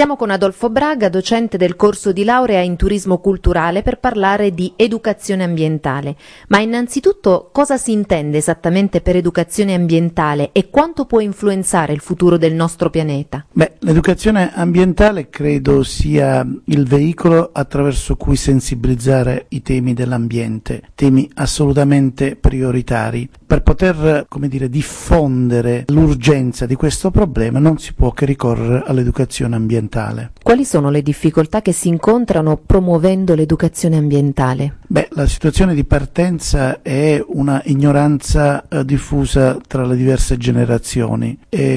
Siamo con Adolfo Braga, docente del corso di laurea in turismo culturale, per parlare di educazione ambientale. Ma innanzitutto, cosa si intende esattamente per educazione ambientale e quanto può influenzare il futuro del nostro pianeta? L'educazione ambientale credo sia il veicolo attraverso cui sensibilizzare i temi dell'ambiente, temi assolutamente prioritari. Per poter, diffondere l'urgenza di questo problema non si può che ricorrere all'educazione ambientale. Quali sono le difficoltà che si incontrano promuovendo l'educazione ambientale? La situazione di partenza è una ignoranza diffusa tra le diverse generazioni.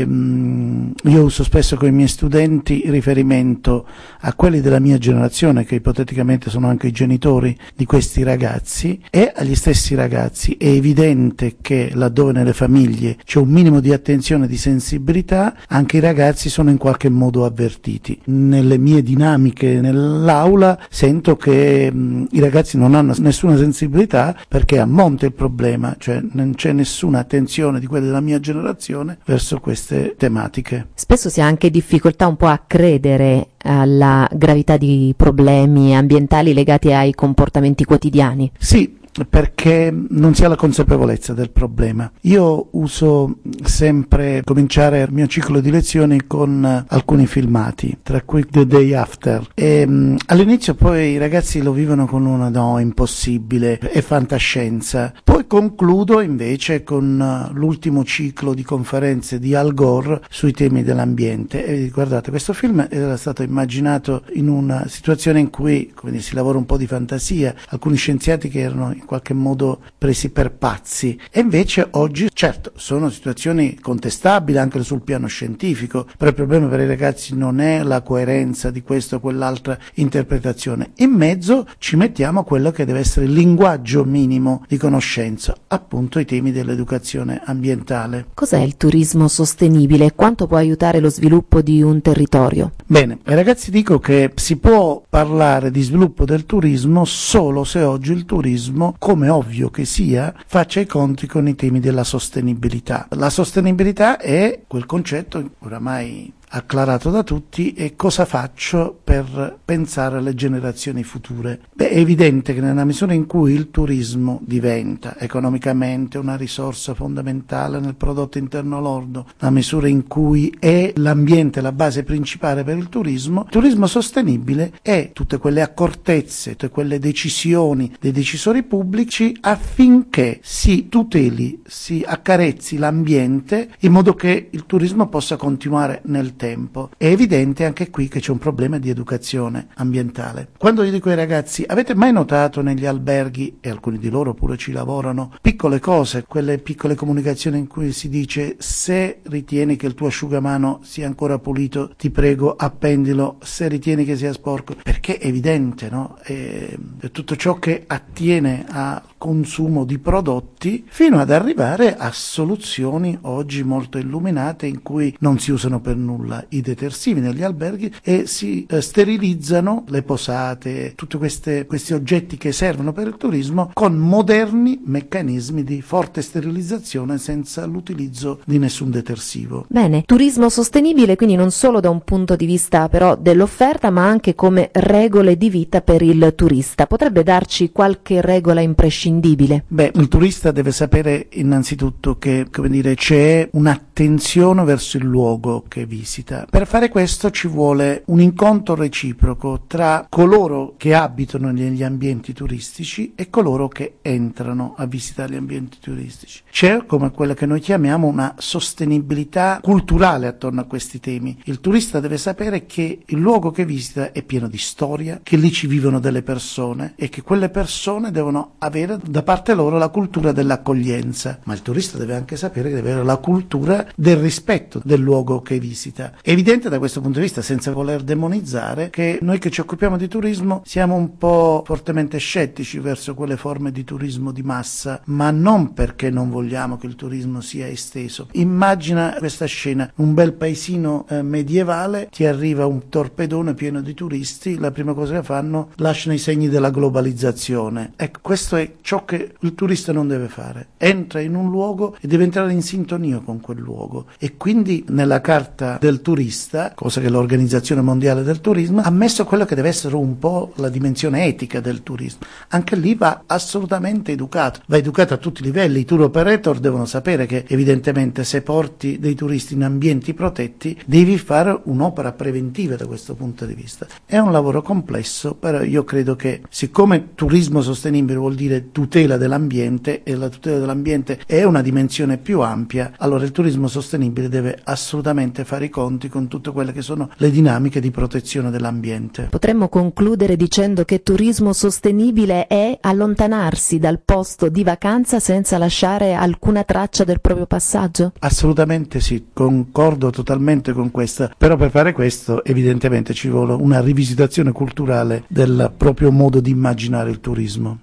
Io uso spesso con i miei studenti il riferimento a quelli della mia generazione, che ipoteticamente sono anche i genitori di questi ragazzi, e agli stessi ragazzi. È evidente che laddove nelle famiglie c'è un minimo di attenzione e di sensibilità, anche i ragazzi sono in qualche modo avvertiti. Nelle mie dinamiche nell'aula sento che i ragazzi non hanno nessuna sensibilità, perché a monte il problema, cioè non c'è nessuna attenzione di quelli della mia generazione verso queste tematiche. Spesso si ha anche difficoltà un po' a credere alla gravità di problemi ambientali legati ai comportamenti quotidiani. Sì, perché non si ha la consapevolezza del problema. Io uso sempre cominciare il mio ciclo di lezioni con alcuni filmati, tra cui The Day After, e all'inizio poi i ragazzi lo vivono con una no, impossibile, è fantascienza. Poi concludo invece con l'ultimo ciclo di conferenze di Al Gore sui temi dell'ambiente, e guardate, questo film era stato immaginato in una situazione in cui si lavora un po' di fantasia, alcuni scienziati che erano in qualche modo presi per pazzi, e invece oggi certo sono situazioni contestabili anche sul piano scientifico, però il problema per i ragazzi non è la coerenza di questa o quell'altra interpretazione. In mezzo ci mettiamo quello che deve essere il linguaggio minimo di conoscenza, appunto i temi dell'educazione ambientale. Cos'è il turismo sostenibile e quanto può aiutare lo sviluppo di un territorio? Bene, ai ragazzi dico che si può parlare di sviluppo del turismo solo se oggi il turismo, come ovvio che sia, faccia i conti con i temi della sostenibilità. La sostenibilità è quel concetto oramai acclarato da tutti, e cosa faccio per pensare alle generazioni future? È evidente che nella misura in cui il turismo diventa economicamente una risorsa fondamentale nel prodotto interno lordo, nella misura in cui è l'ambiente la base principale per il turismo sostenibile è tutte quelle accortezze, tutte quelle decisioni dei decisori pubblici affinché si tuteli, si accarezzi l'ambiente in modo che il turismo possa continuare nel tempo. È evidente anche qui che c'è un problema di educazione ambientale. Quando io dico ai ragazzi: avete mai notato negli alberghi, e alcuni di loro pure ci lavorano, piccole cose, quelle piccole comunicazioni in cui si dice: se ritieni che il tuo asciugamano sia ancora pulito, ti prego appendilo, se ritieni che sia sporco, perché è evidente, no? È tutto ciò che attiene a consumo di prodotti, fino ad arrivare a soluzioni oggi molto illuminate in cui non si usano per nulla i detersivi negli alberghi e si sterilizzano le posate, tutti questi oggetti che servono per il turismo con moderni meccanismi di forte sterilizzazione senza l'utilizzo di nessun detersivo. Bene, turismo sostenibile quindi non solo da un punto di vista però dell'offerta, ma anche come regole di vita per il turista. Potrebbe darci qualche regola imprescindibile? Il turista deve sapere innanzitutto che, c'è un'attenzione verso il luogo che visita. Per fare questo ci vuole un incontro reciproco tra coloro che abitano negli ambienti turistici e coloro che entrano a visitare gli ambienti turistici. C'è, come quella che noi chiamiamo, una sostenibilità culturale attorno a questi temi. Il turista deve sapere che il luogo che visita è pieno di storia, che lì ci vivono delle persone e che quelle persone devono avere da parte loro la cultura dell'accoglienza, ma il turista deve anche sapere che deve avere la cultura del rispetto del luogo che visita. È evidente da questo punto di vista, senza voler demonizzare, che noi che ci occupiamo di turismo siamo un po' fortemente scettici verso quelle forme di turismo di massa, ma non perché non vogliamo che il turismo sia esteso. Immagina questa scena: un bel paesino medievale, ti arriva un torpedone pieno di turisti, la prima cosa che fanno, lasciano i segni della globalizzazione. Ecco, questo è ciò che il turista non deve fare. Entra in un luogo e deve entrare in sintonia con quel luogo, e quindi nella carta del del turista, cosa che l'Organizzazione Mondiale del Turismo ha messo quello che deve essere un po' la dimensione etica del turismo. Anche lì va assolutamente educato, va educato a tutti i livelli. I tour operator devono sapere che evidentemente se porti dei turisti in ambienti protetti devi fare un'opera preventiva da questo punto di vista. È un lavoro complesso, però io credo che siccome turismo sostenibile vuol dire tutela dell'ambiente e la tutela dell'ambiente è una dimensione più ampia, allora il turismo sostenibile deve assolutamente fare i conti con tutte quelle che sono le dinamiche di protezione dell'ambiente. Potremmo concludere dicendo che turismo sostenibile è allontanarsi dal posto di vacanza senza lasciare alcuna traccia del proprio passaggio? Assolutamente sì, concordo totalmente con questo, però per fare questo evidentemente ci vuole una rivisitazione culturale del proprio modo di immaginare il turismo.